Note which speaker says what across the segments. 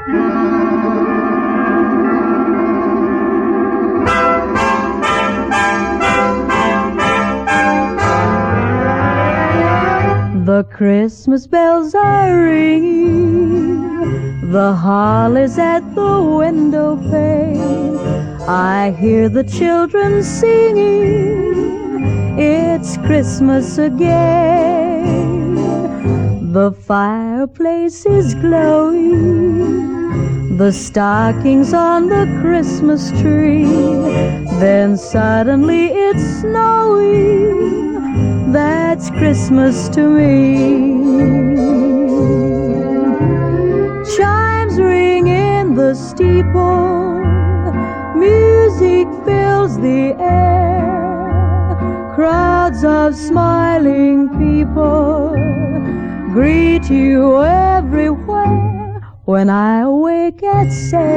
Speaker 1: The Christmas bells are ringing, the holly's at the window pane. I hear the children singing, it's Christmas again. The fireplace is glowing, the stockings on the Christmas tree. Then suddenly it's snowing, that's Christmas to me. Chimes ring in the steeple, music fills the air. Crowds of smiling people greet you everywhere. When I awake at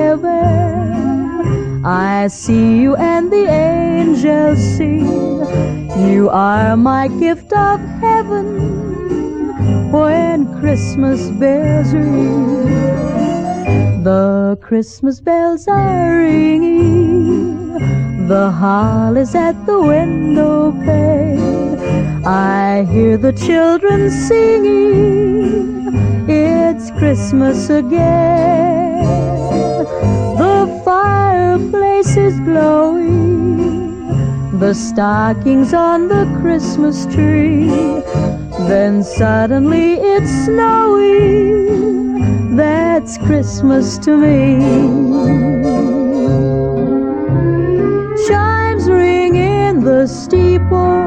Speaker 1: 7, I see you and the angels sing. You are my gift of heaven when Christmas bells ring. The Christmas bells are ringing, the holly's at the window pane. I hear the children singing, it's Christmas again. The fireplace is glowing, the stockings on the Christmas tree. Then suddenly it's snowing, that's Christmas to me. Chimes ring in the steeple,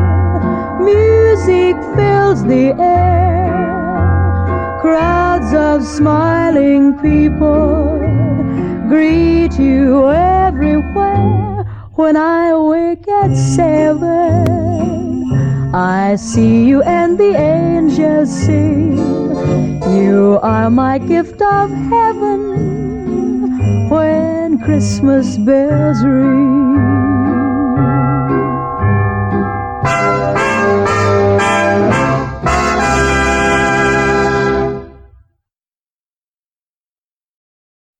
Speaker 1: music fills the air. Crowds of smiling people greet you everywhere. When I awake at 7, I see you and the angels sing. You are my gift of heaven when Christmas bells ring.